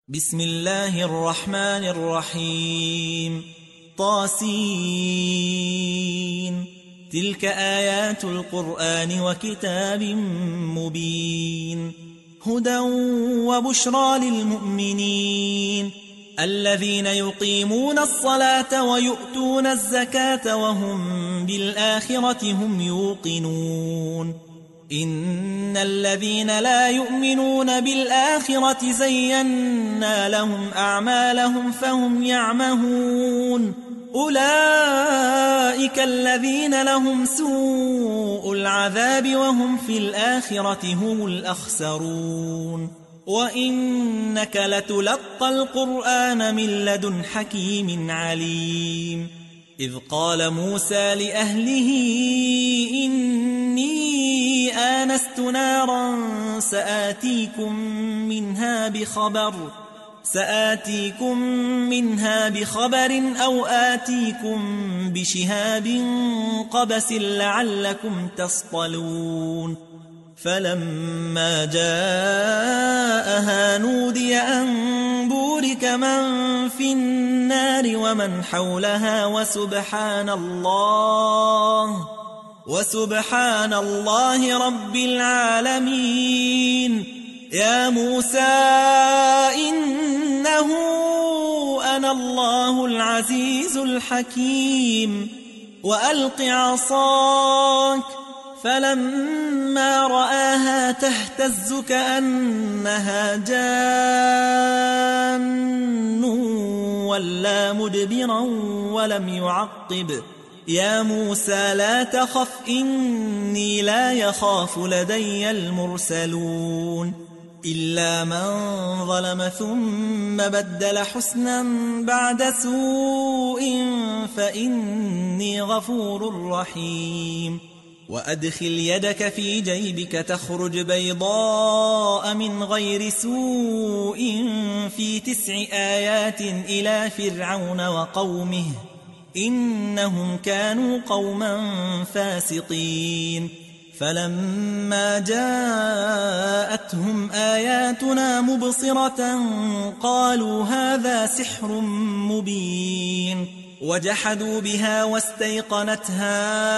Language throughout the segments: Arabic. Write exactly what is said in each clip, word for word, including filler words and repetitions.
بسم الله الرحمن الرحيم طاسين تلك آيات القرآن وكتاب مبين هدى وبشرى للمؤمنين الذين يقيمون الصلاة ويؤتون الزكاة وهم بالآخرة هم يوقنون إن الذين لا يؤمنون بالآخرة زينا لهم أعمالهم فهم يعمهون أولئك الذين لهم سوء العذاب وهم في الآخرة هم الأخسرون وإنك لتلقى القرآن من لدن حكيم عليم إذ قال موسى لأهله إني آنست نارا سآتيكم منها بخبر سآتيكم منها بخبر أو آتيكم بشهاب قبس لعلكم تصطلون فلما جاءها نودي أن بورك من في النار ومن حولها وسبحان الله وسبحان الله رب العالمين يا موسى إنه أنا الله العزيز الحكيم وألق عصاك فلما رآها تهتز كأنها جان ولا مدبرا ولم يعقب يا موسى لا تخف إني لا يخاف لدي المرسلون إلا من ظلم ثم بدل حسنا بعد سوء فإني غفور رحيم وأدخل يدك في جيبك تخرج بيضاء من غير سوء في تسع آيات إلى فرعون وقومه إنهم كانوا قوما فاسقين فلما جاءتهم آياتنا مبصرة قالوا هذا سحر مبين وجحدوا بها واستيقنتها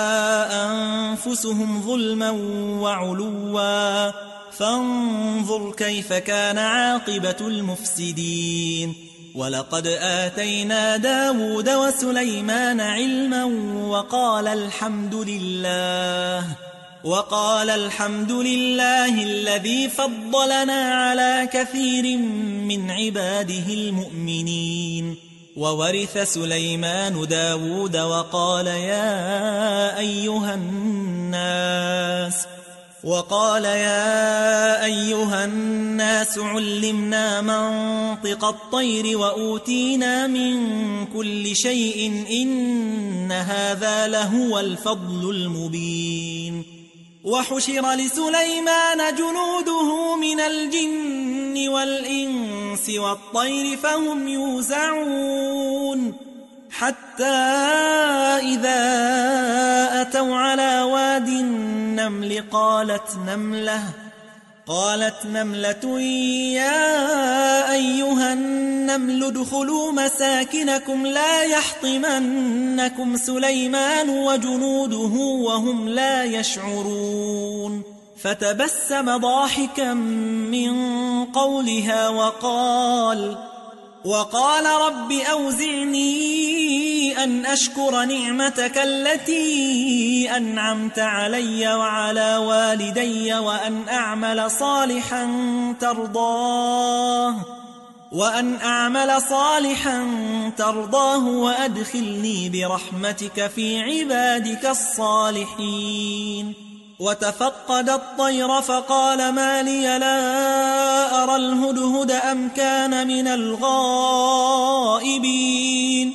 أنفسهم ظلما وعلوا فانظر كيف كان عاقبة المفسدين ولقد آتينا داود وسليمان علما وقال الحمد لله وقال الحمد لله الذي فضلنا على كثير من عباده المؤمنين وورث سليمان داود وقال يا أيها الناس وقال يا أيها الناس علمنا منطق الطير وأوتينا من كل شيء إن هذا لهو الفضل المبين وحشر لسليمان جنوده من الجن والإنس والطير فهم يوزعون حتى إذا أتوا على واد النمل قالت نملة قالت نملة يا أيها النمل ادخلوا مساكنكم لا يحطمنكم سليمان وجنوده وهم لا يشعرون فتبسم ضاحكا من قولها وقال وقال رب أوزعني أن أشكر نعمتك التي أنعمت علي وعلى والدي وأن أعمل صالحا ترضاه وأن أعمل صالحا ترضاه وأدخلني برحمتك في عبادك الصالحين وتفقد الطير فقال ما لي لا أرى الهدهد أم كان من الغائبين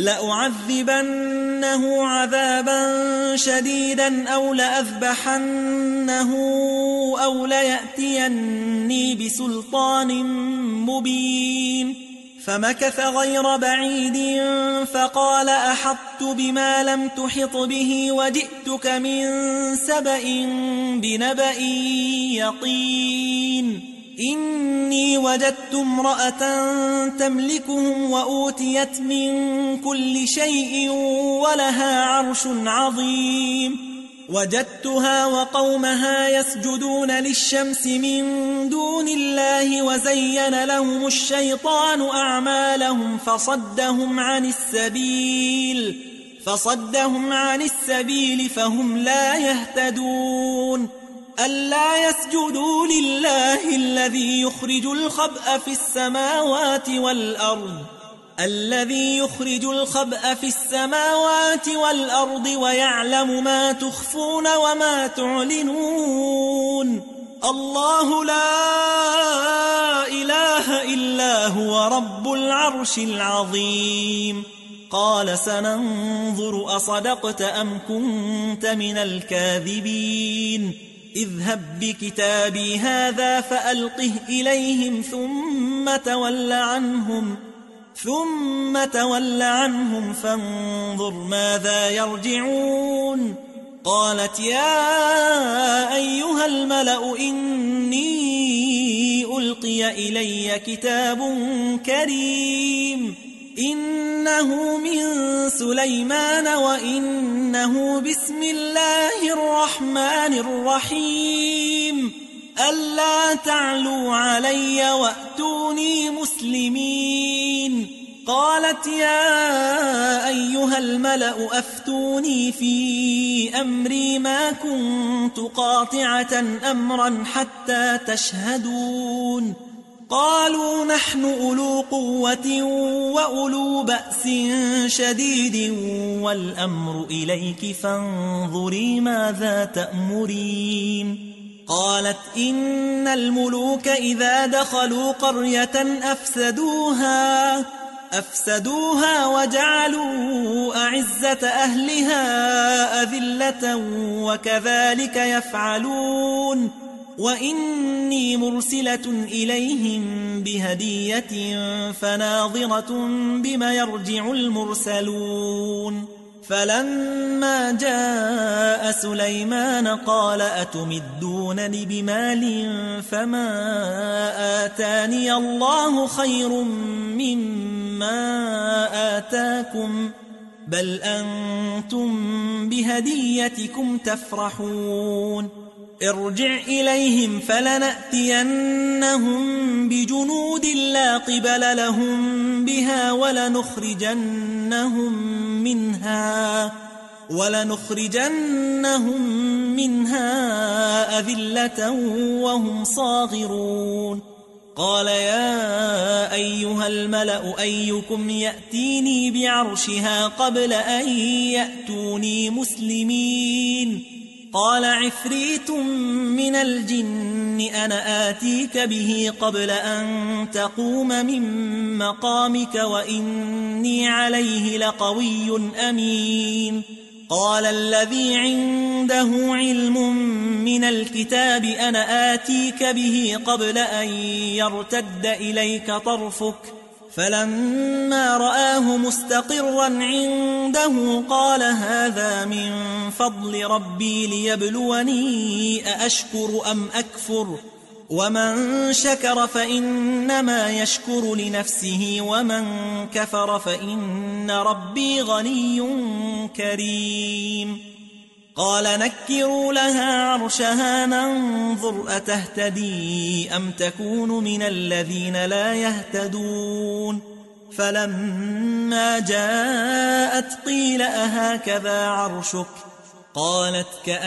لأعذبنه عذابا شديدا أو لأذبحنه أو ليأتيني بسلطان مبين فمكث غير بعيد فقال أحطت بما لم تحط به وجئتك من سبأ بنبأ يقين إني وجدت امرأة تملكهم وأوتيت من كل شيء ولها عرش عظيم وجدتها وقومها يسجدون للشمس من دون الله وزين لهم الشيطان أعمالهم فصدهم عن السبيل فصدهم عن السبيل فهم لا يهتدون ألا يسجدوا لله الذي يخرج الخبأ في السماوات والأرض الذي يخرج الخبأ في السماوات والأرض ويعلم ما تخفون وما تعلنون الله لا إله إلا هو رب العرش العظيم قال سننظر أصدقت أم كنت من الكاذبين اذهب بكتابي هذا فألقه إليهم ثم تول عنهم ثم تول عنهم فانظر ماذا يرجعون قالت يا أيها الملأ إني ألقي إلي كتاب كريم إنه من سليمان وإنه بسم الله الرحمن الرحيم ألا تعلوا علي وأتوني مسلمين قالت يا أيها الملأ أفتوني في أمري ما كنت قاطعة أمرا حتى تشهدون قالوا نحن أولو قوة وأولو بأس شديد والأمر إليك فانظري ماذا تأمرين قالت إن الملوك إذا دخلوا قرية أفسدوها أفسدوها وجعلوا أعزة أهلها أذلة وكذلك يفعلون وإني مرسلة إليهم بهدية فناظرة بما يرجع المرسلون فلما جاء سليمان قال أتمدونني بمال فما آتاني الله خير مما آتاكم بل أنتم بهديتكم تفرحون ارجع إليهم فلنأتينهم بجنود لا قبل لهم بها ولنخرجنهم منها ولنخرجنهم منها أذلة وهم صاغرون قال يا أيها الملأ أيكم يأتيني بعرشها قبل أن يأتوني مسلمين قال عفريت من الجن أنا آتيك به قبل أن تقوم من مقامك وإني عليه لقوي أمين قال الذي عنده علم من الكتاب أنا آتيك به قبل أن يرتد إليك طرفك فلما رآه مستقرا عنده قال هذا من فضل ربي ليبلوني أأشكر أم أكفر ومن شكر فإنما يشكر لنفسه ومن كفر فإن ربي غني كريم قال نكروا لها عرشها ننظر أتهتدي أم تكون من الذين لا يهتدون فلما جاءت قيل أهكذا عرشك قالت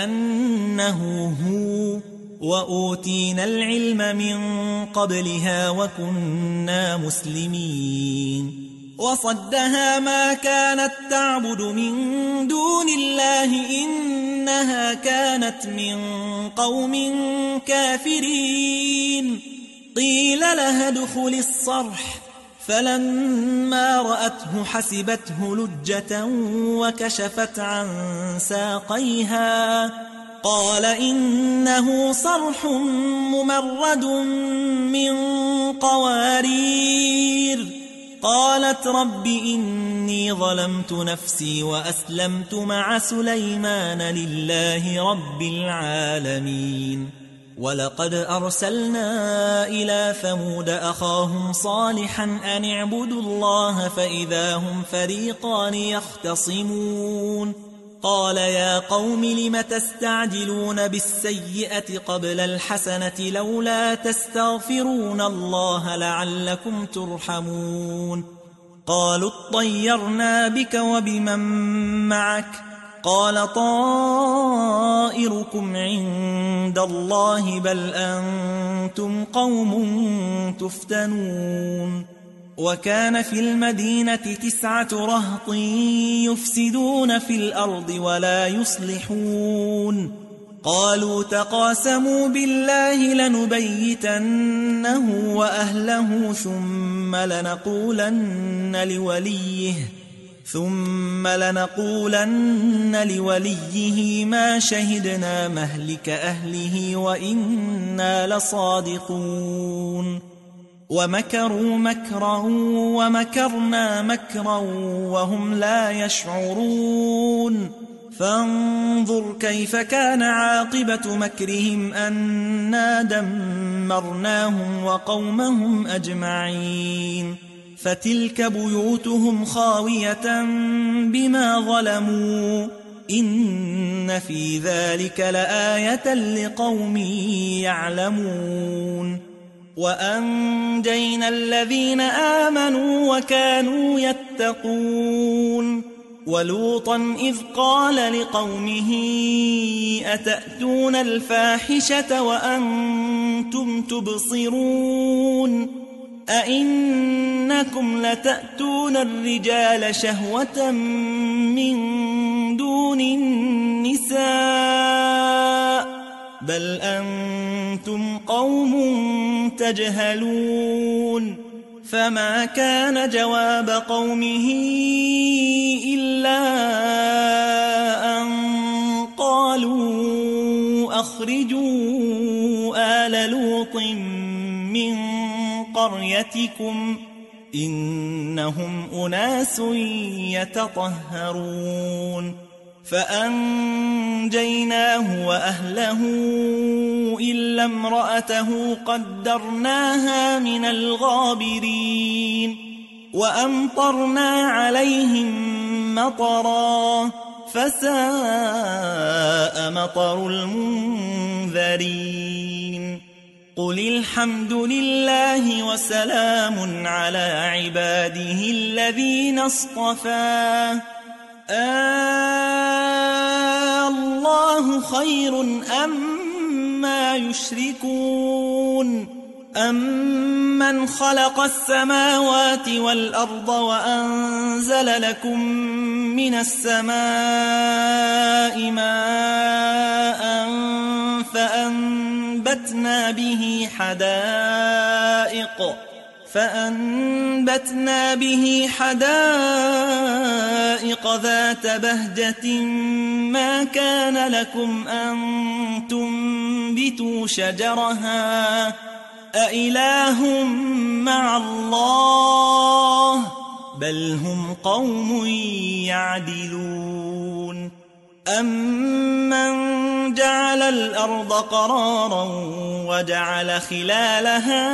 كأنه هو وأوتينا العلم من قبلها وكنا مسلمين وصدها ما كانت تعبد من دون الله إنها كانت من قوم كافرين قيل لها ادخل الصرح فلما رأته حسبته لجة وكشفت عن ساقيها قال إنه صرح ممرد من قوارير قالت رب إني ظلمت نفسي وأسلمت مع سليمان لله رب العالمين ولقد أرسلنا إلى ثمود أخاهم صالحا أن اعبدوا الله فإذا هم فريقان يختصمون قال يا قوم لم تستعجلون بالسيئة قبل الحسنة لولا تستغفرون الله لعلكم ترحمون قالوا اطيرنا بك وبمن معك قال طائركم عند الله بل أنتم قوم تفتنون وكان في المدينة تسعة رهط يفسدون في الأرض ولا يصلحون قالوا تقاسموا بالله لنبيتنه وأهله ثم لنقولن لوليه ثم لنقولن لوليه ما شهدنا مهلك أهله وإنا لصادقون ومكروا مكرا ومكرنا مكرا وهم لا يشعرون فانظر كيف كان عاقبة مكرهم أنا دمرناهم وقومهم أجمعين فتلك بيوتهم خاوية بما ظلموا إن في ذلك لآية لقوم يعلمون وأنجينا الذين آمنوا وكانوا يتقون ولوطا إذ قال لقومه أتأتون الفاحشة وأنتم تبصرون أئنكم لتأتون الرجال شهوة من دون النساء بل أنتم قوم تجهلون فما كان جواب قومه إلا أن قالوا أخرجوا آل لوط من قريتكم إنهم أناس يتطهرون فأنجيناه وأهله إلا امرأته قدرناها من الغابرين وأمطرنا عليهم مطرا فساء مطر المنذرين قل الحمد لله وسلام على عباده الذين اصطفى آه الله خير أما يشركون أمن خلق السماوات والأرض وأنزل لكم من السماء ماء فأنبتنا به حدائق فأنبتنا به حدائق ذات بهجة ما كان لكم أن تنبتوا شجرها أإله مع الله بل هم قوم يعدلون أمن جعل الأرض قرارا وجعل خلالها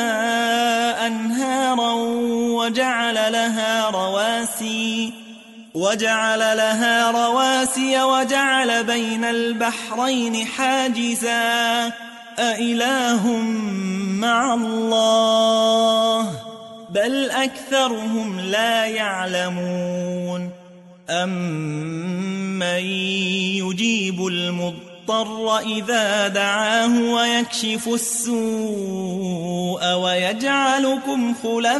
أنهارا وجعل لها رواسي وجعل لها رواسي وجعل بين البحرين حاجزا أإله مع الله بل أكثرهم لا يعلمون أمن يجيب المضطر إذا دعاه ويكشف السوء ويجعلكم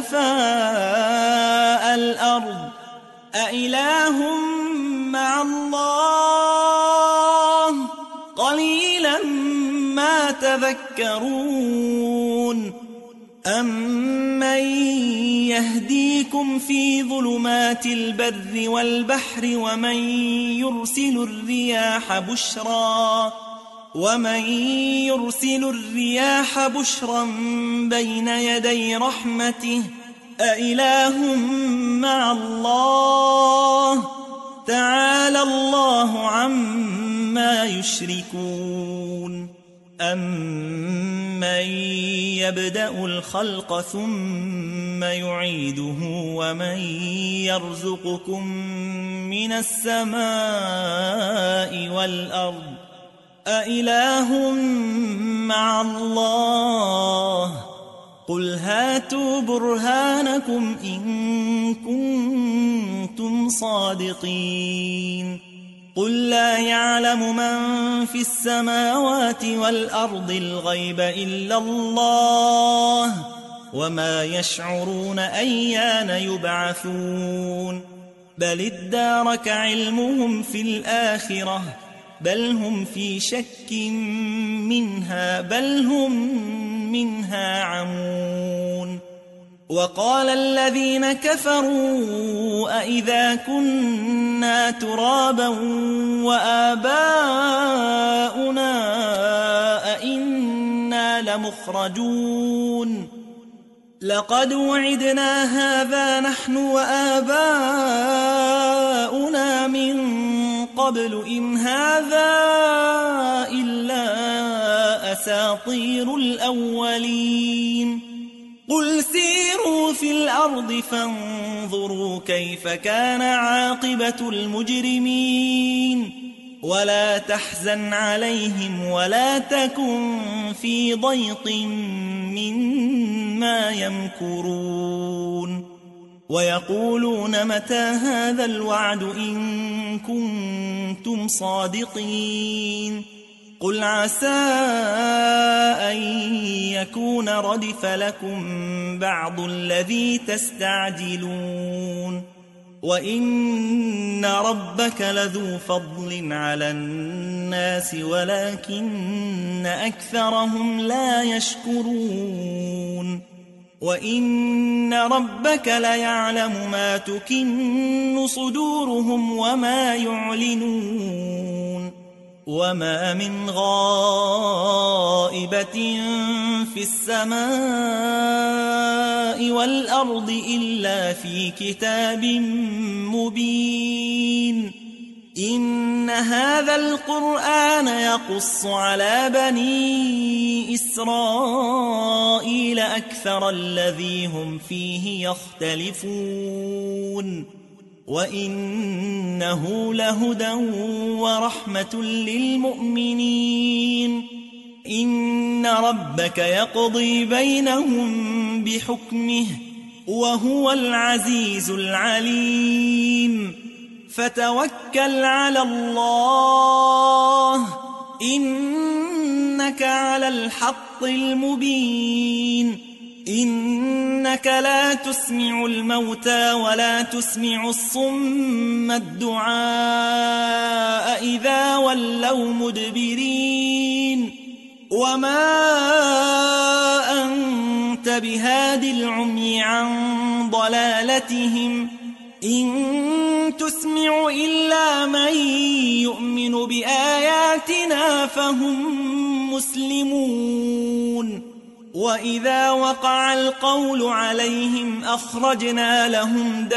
خلفاء الأرض أإله مع الله قليلا ما تذكرون أمن يهديكم في ظلمات البر والبحر ومن يرسل الرياح بشرا ومن يرسل الرياح بشرا بين يدي رحمته أإله مع الله تعالى الله عما يشركون أَمَّن يَبْدَأُ الْخَلْقَ ثُمَّ يُعِيدُهُ وَمَن يَرْزُقُكُم مِّنَ السَّمَاءِ وَالْأَرْضِ أَإِلَٰهٌ مَّعَ اللَّهِ قُلْ هَاتُوا بُرْهَانَكُمْ إِن كُنتُمْ صَادِقِينَ قُل لَّا يَعْلَمُ مَن فِي السَّمَاوَاتِ وَالْأَرْضِ الْغَيْبَ إِلَّا اللَّهُ وَمَا يَشْعُرُونَ أَيَّانَ يُبْعَثُونَ بَلِ ادَّارَكَ عِلْمُهُمْ فِي الْآخِرَةِ بَلْ هُمْ فِي شَكٍّ مِّنْهَا بَلْ هُمْ مِنْهَا عَمُونَ وَقَالَ الَّذِينَ كَفَرُوا أَإِذَا كُنَّا تُرَابًا وَآبَاؤُنَا أَإِنَّا لَمُخْرَجُونَ لَقَدْ وُعِدْنَا هَذَا نَحْنُ وَآبَاؤُنَا مِنْ قَبْلُ إِنْ هَذَا إِلَّا أَسَاطِيرُ الْأَوَّلِينَ قُلْ سِيرُوا فِي الْأَرْضِ فَانظُرُوا كَيْفَ كَانَ عَاقِبَةُ الْمُجْرِمِينَ وَلَا تَحْزَنْ عَلَيْهِمْ وَلَا تَكُنْ فِي ضَيْقٍ مِّمَّا يَمْكُرُونَ وَيَقُولُونَ مَتَى هَذَا الْوَعْدُ إِن كُنتُمْ صَادِقِينَ قُلْ عَسَىٰ أَن يَكُونَ رَدِفَ لَكُم بَعْضُ الَّذِي تَسْتَعْجِلُونَ وَإِنَّ رَبَّكَ لَذُو فَضْلٍ عَلَى النَّاسِ وَلَكِنَّ أَكْثَرَهُمْ لَا يَشْكُرُونَ وَإِنَّ رَبَّكَ لَيَعْلَمُ مَا تُكِنُّ صُدُورُهُمْ وَمَا يُعْلِنُونَ وَمَا مِنْ غَائِبَةٍ فِي السَّمَاءِ وَالْأَرْضِ إِلَّا فِي كِتَابٍ مُبِينٍ إِنَّ هَذَا الْقُرْآنَ يَقُصُّ عَلَى بَنِي إِسْرَائِيلَ أَكْثَرَ الَّذِي هُمْ فِيهِ يَخْتَلِفُونَ وَإِنَّهُ لَهُدًى وَرَحْمَةٌ لِّلْمُؤْمِنِينَ إِنَّ رَبَّكَ يَقْضِي بَيْنَهُم بِحُكْمِهِ وَهُوَ الْعَزِيزُ الْعَلِيمُ فَتَوَكَّلْ عَلَى اللَّهِ إِنَّكَ عَلَى الْحَقِّ الْمُبِينِ إِنَّكَ لَا تُسْمِعُ الْمَوْتَى وَلَا تُسْمِعُ الصُّمَّ الدُّعَاءَ إِذَا وَلَّوْا مُدْبِرِينَ وَمَا أَنْتَ بِهَادِ الْعُمْيِ عَنْ ضَلَالَتِهِمْ إِن تُسْمِعُ إِلَّا مَن يُؤْمِنُ بِآيَاتِنَا فَهُمْ مُسْلِمُونَ وَإِذَا وَقَعَ الْقَوْلُ عَلَيْهِمْ أَخْرَجْنَا لَهُمْ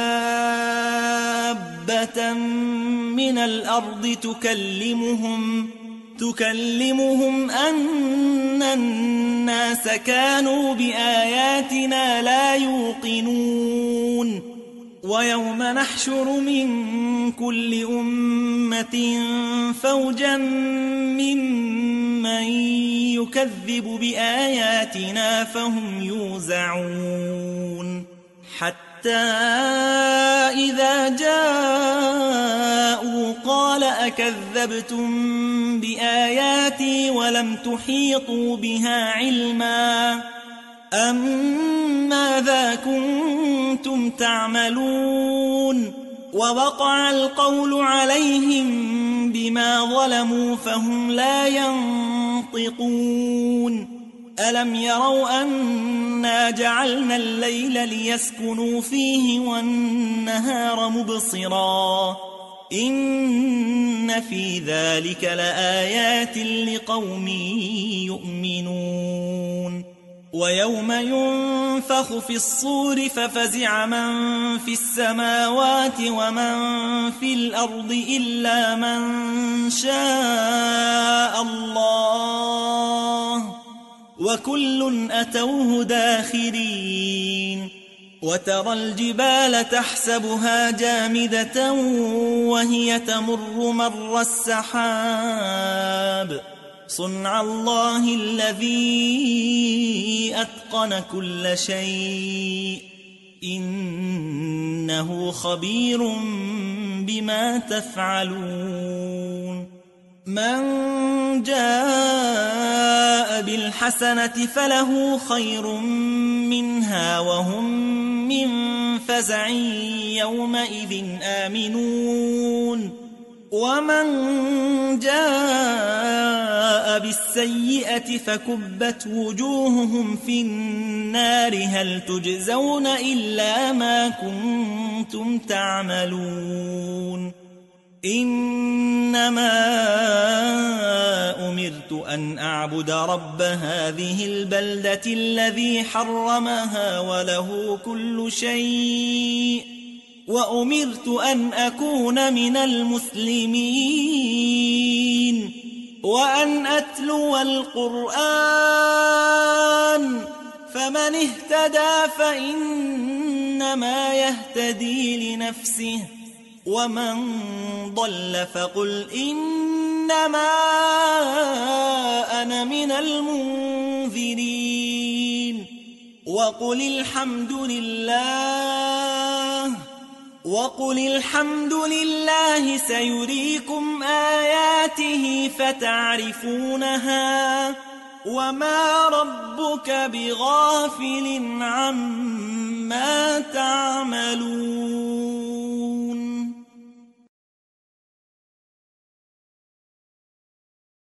دَابَّةً مِّنَ الْأَرْضِ تُكَلِّمُهُمْ تُكَلِّمُهُمْ أَنَّ النَّاسَ كَانُوا بِآيَاتِنَا لَا يُوقِنُونَ وَيَوْمَ نَحْشُرُ مِن كُلِّ أُمَّةٍ فَوْجًا مِّمَّن يُكَذِّبُ بِآيَاتِنَا فَهُمْ يُوزَعُونَ حَتَّى إِذَا جَاءُوا قَالَ أَكَذَّبْتُم بِآيَاتِي وَلَمْ تُحِيطُوا بِهَا عِلْمًا أَمْ مَاذَا كُنتُمْ تَعْمَلُونَ وَوَقَعَ الْقَوْلُ عَلَيْهِمْ بِمَا ظَلَمُوا فَهُمْ لَا يَنطِقُونَ أَلَمْ يَرَوْا أَنَّا جَعَلْنَا اللَّيْلَ لِيَسْكُنُوا فِيهِ وَالنَّهَارَ مُبْصِرًا إِنَّ فِي ذَلِكَ لَآيَاتٍ لِقَوْمٍ يُؤْمِنُونَ ويوم ينفخ في الصور ففزع من في السماوات ومن في الأرض إلا من شاء الله وكل أتوه داخرين وترى الجبال تحسبها جامدة وهي تمر مر السحاب صنع الله الذي أتقن كل شيء إنه خبير بما تفعلون من جاء بالحسنة فله خير منها وهم من فزع يومئذ آمنون ومن جاء بالسيئة فكبت وجوههم في النار هل تجزون إلا ما كنتم تعملون إنما أمرت أن أعبد رب هذه البلدة الذي حرمها وله كل شيء وأمرت أن أكون من المسلمين وأن أتلو القرآن فمن اهتدى فإنما يهتدي لنفسه ومن ضل فقل إنما أنا من المنذرين وقل الحمد لله وقل الحمد لله سيريكم آياته فتعرفونها وما ربك بغافل عما تعملون